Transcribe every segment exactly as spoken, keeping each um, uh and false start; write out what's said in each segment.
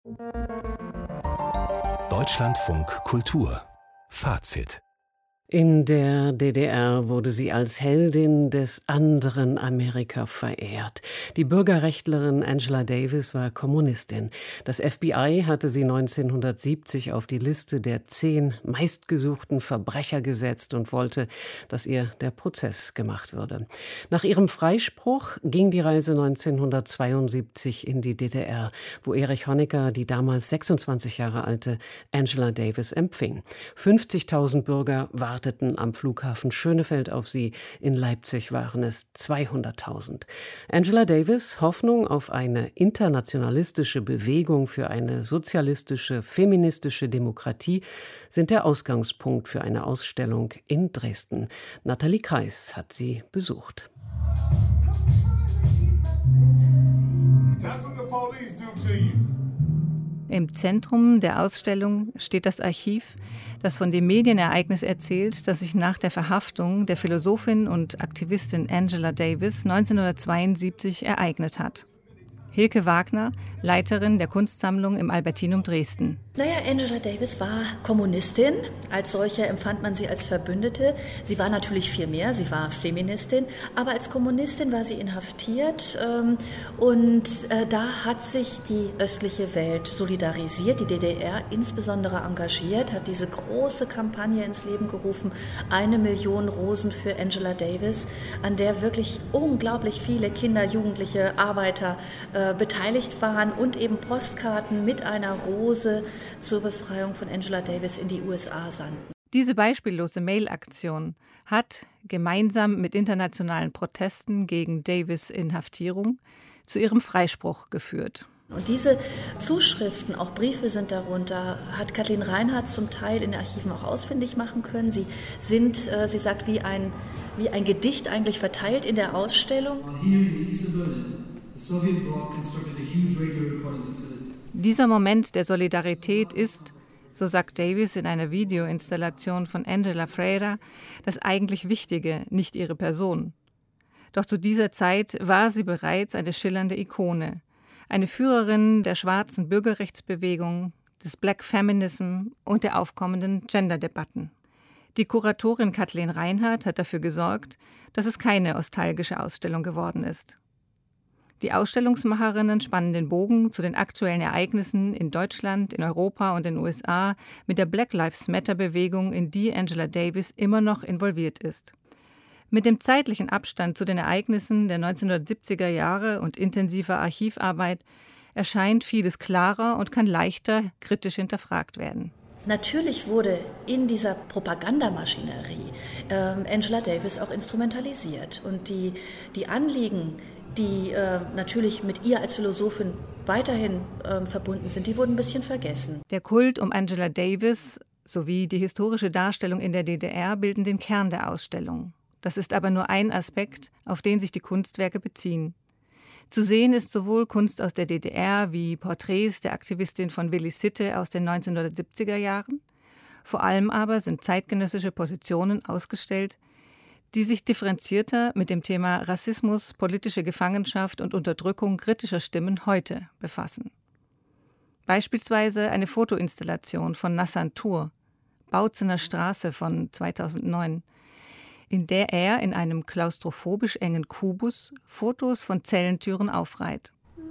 Deutschlandfunk Kultur Fazit. In der D D R wurde sie als Heldin des anderen Amerika verehrt. Die Bürgerrechtlerin Angela Davis war Kommunistin. Das F B I hatte sie neunzehnhundertsiebzig auf die Liste der zehn meistgesuchten Verbrecher gesetzt und wollte, dass ihr der Prozess gemacht würde. Nach ihrem Freispruch ging die Reise neunzehnhundertzweiundsiebzig in die D D R, wo Erich Honecker die damals sechsundzwanzig Jahre alte Angela Davis empfing. fünfzigtausend Bürger warteten am Flughafen Schönefeld auf sie. In Leipzig waren es zweihunderttausend. Angela Davis' Hoffnung auf eine internationalistische Bewegung für eine sozialistische, feministische Demokratie sind der Ausgangspunkt für eine Ausstellung in Dresden. Nathalie Kreis hat sie besucht. That's what the police do to you. Im Zentrum der Ausstellung steht das Archiv, das von dem Medienereignis erzählt, das sich nach der Verhaftung der Philosophin und Aktivistin Angela Davis neunzehnhundertzweiundsiebzig ereignet hat. Hilke Wagner, Leiterin der Kunstsammlung im Albertinum Dresden. Naja, Angela Davis war Kommunistin. Als solche empfand man sie als Verbündete. Sie war natürlich viel mehr, sie war Feministin. Aber als Kommunistin war sie inhaftiert. Ähm, und äh, da hat sich die östliche Welt solidarisiert, die D D R insbesondere engagiert, hat diese große Kampagne ins Leben gerufen, eine Million Rosen für Angela Davis, an der wirklich unglaublich viele Kinder, Jugendliche, Arbeiter äh, beteiligt waren und eben Postkarten mit einer Rose zur Befreiung von Angela Davis in die U S A sandten. Diese beispiellose Mail-Aktion hat gemeinsam mit internationalen Protesten gegen Davis' Inhaftierung zu ihrem Freispruch geführt. Und diese Zuschriften, auch Briefe sind darunter, hat Kathleen Reinhardt zum Teil in den Archiven auch ausfindig machen können. Sie sind, äh, sie sagt, wie ein, wie ein Gedicht eigentlich verteilt in der Ausstellung. Dieser Moment der Solidarität ist, so sagt Davis in einer Videoinstallation von Angela Freire, das eigentlich Wichtige, nicht ihre Person. Doch zu dieser Zeit war sie bereits eine schillernde Ikone, eine Führerin der schwarzen Bürgerrechtsbewegung, des Black Feminism und der aufkommenden Gender-Debatten. Die Kuratorin Kathleen Reinhardt hat dafür gesorgt, dass es keine nostalgische Ausstellung geworden ist. Die Ausstellungsmacherinnen spannen den Bogen zu den aktuellen Ereignissen in Deutschland, in Europa und in den U S A mit der Black Lives Matter-Bewegung, in die Angela Davis immer noch involviert ist. Mit dem zeitlichen Abstand zu den Ereignissen der neunzehnhundertsiebziger Jahre und intensiver Archivarbeit erscheint vieles klarer und kann leichter kritisch hinterfragt werden. Natürlich wurde in dieser Propagandamaschinerie äh, Angela Davis auch instrumentalisiert. Und die, die Anliegen, die äh, natürlich mit ihr als Philosophin weiterhin äh, verbunden sind, die wurden ein bisschen vergessen. Der Kult um Angela Davis sowie die historische Darstellung in der D D R bilden den Kern der Ausstellung. Das ist aber nur ein Aspekt, auf den sich die Kunstwerke beziehen. Zu sehen ist sowohl Kunst aus der D D R wie Porträts der Aktivistin von Willi Sitte aus den neunzehnhundertsiebziger Jahren. Vor allem aber sind zeitgenössische Positionen ausgestellt, die sich differenzierter mit dem Thema Rassismus, politische Gefangenschaft und Unterdrückung kritischer Stimmen heute befassen. Beispielsweise eine Fotoinstallation von Nassan Tur, Bautzener Straße von zweitausendneun, in der er in einem klaustrophobisch engen Kubus Fotos von Zellentüren aufreiht.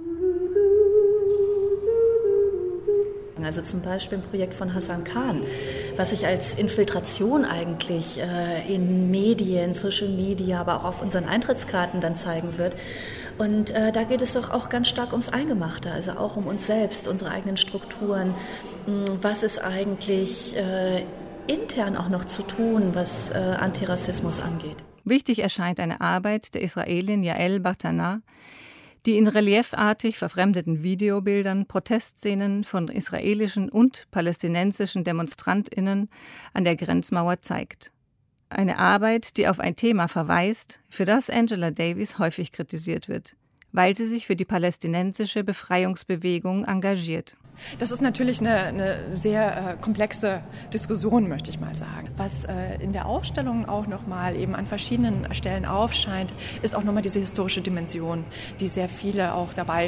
Also zum Beispiel ein Projekt von Hassan Khan, was sich als Infiltration eigentlich äh, in Medien, Social Media, aber auch auf unseren Eintrittskarten dann zeigen wird. Und äh, da geht es doch auch ganz stark ums Eingemachte, also auch um uns selbst, unsere eigenen Strukturen. Was ist eigentlich äh, intern auch noch zu tun, was äh, Antirassismus angeht? Wichtig erscheint eine Arbeit der Israelin Yael Bartana, die in reliefartig verfremdeten Videobildern Protestszenen von israelischen und palästinensischen DemonstrantInnen an der Grenzmauer zeigt. Eine Arbeit, die auf ein Thema verweist, für das Angela Davis häufig kritisiert wird, weil sie sich für die palästinensische Befreiungsbewegung engagiert. Das ist natürlich eine, eine sehr äh, komplexe Diskussion, möchte ich mal sagen. Was äh, in der Ausstellung auch nochmal eben an verschiedenen Stellen aufscheint, ist auch nochmal diese historische Dimension, die sehr viele auch dabei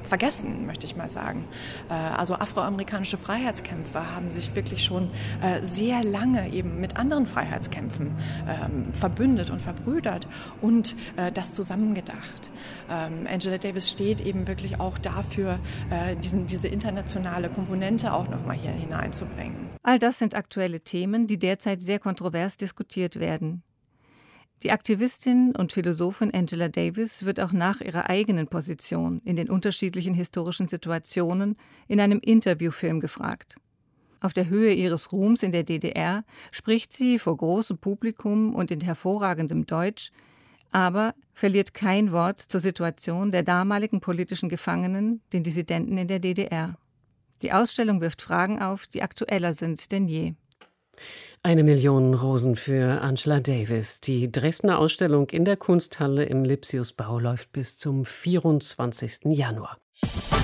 vergessen, möchte ich mal sagen. Äh, also afroamerikanische Freiheitskämpfer haben sich wirklich schon äh, sehr lange eben mit anderen Freiheitskämpfen ähm, verbündet und verbrüdert und äh, das zusammengedacht. Ähm, Angela Davis steht eben wirklich auch dafür, äh, diesen, diese internationale Komponente auch nochmal hier hineinzubringen. All das sind aktuelle Themen, die derzeit sehr kontrovers diskutiert werden. Die Aktivistin und Philosophin Angela Davis wird auch nach ihrer eigenen Position in den unterschiedlichen historischen Situationen in einem Interviewfilm gefragt. Auf der Höhe ihres Ruhms in der D D R spricht sie vor großem Publikum und in hervorragendem Deutsch, aber verliert kein Wort zur Situation der damaligen politischen Gefangenen, den Dissidenten in der D D R. Die Ausstellung wirft Fragen auf, die aktueller sind denn je. Eine Million Rosen für Angela Davis. Die Dresdner Ausstellung in der Kunsthalle im Lipsiusbau läuft bis zum vierundzwanzigsten Januar.